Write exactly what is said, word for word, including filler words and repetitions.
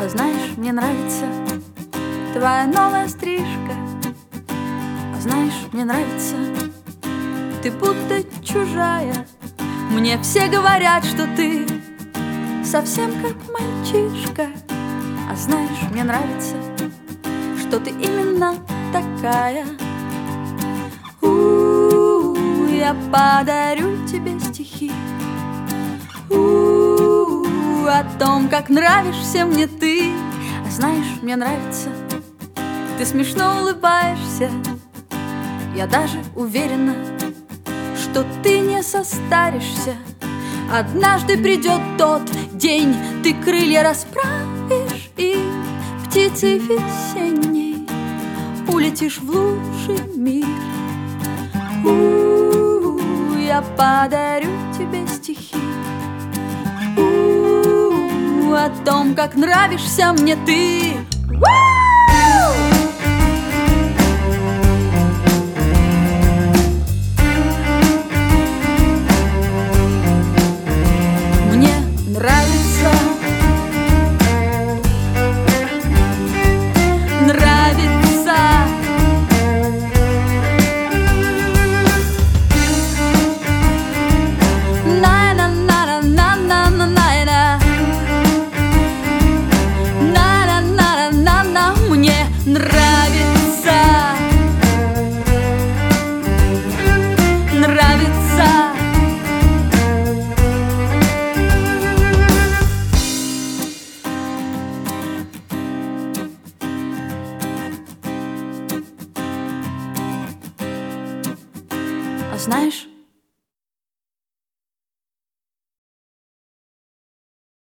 А знаешь, мне нравится твоя новая стрижка. А знаешь, мне нравится, ты будто чужая. Мне все говорят, что ты совсем как мальчишка. А знаешь, мне нравится, что ты именно такая. У-у-у, я подарю тебе стихи У-у-у, о том, как нравишься мне ты. А знаешь, мне нравится, ты смешно улыбаешься. Я даже уверена, что ты не состаришься. Однажды придет тот день, ты крылья расправишь и птицей весенней улетишь в лучший мир. У-у-у, я подарю тебе стихи У-у-у, о том, как нравишься мне ты. Мне нравится, нравится На-на-на-на-на-на-на-на-на. На-на-на-на-на-на. Мне нравится, нравится. А знаешь,